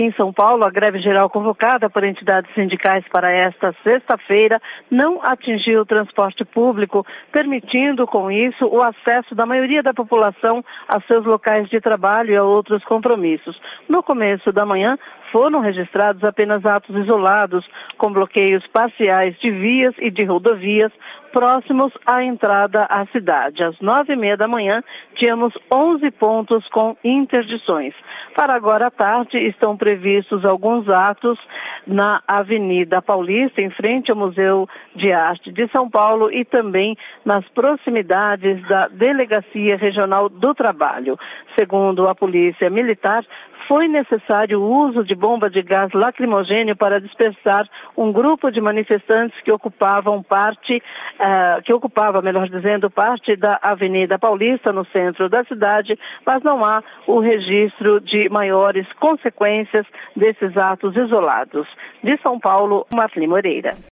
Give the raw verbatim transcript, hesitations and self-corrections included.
Em São Paulo, a greve geral convocada por entidades sindicais para esta sexta-feira não atingiu o transporte público, permitindo com isso o acesso da maioria da população a seus locais de trabalho e a outros compromissos. No começo da manhã, foram registrados apenas atos isolados, com bloqueios parciais de vias e de rodovias próximos à entrada à cidade. Às nove e meia da manhã, tínhamos onze pontos com interdições. Para agora à tarde, estão previstos alguns atos na Avenida Paulista, em frente ao Museu de Arte de São Paulo e também nas proximidades da Delegacia Regional do Trabalho. Segundo a Polícia Militar, foi necessário o uso de bomba de gás lacrimogêneo para dispersar um grupo de manifestantes que ocupavam parte, uh, que ocupava, melhor dizendo, parte da Avenida Paulista, no centro da cidade, mas não há o registro de maiores consequências desses atos isolados. De São Paulo, Marli Moreira.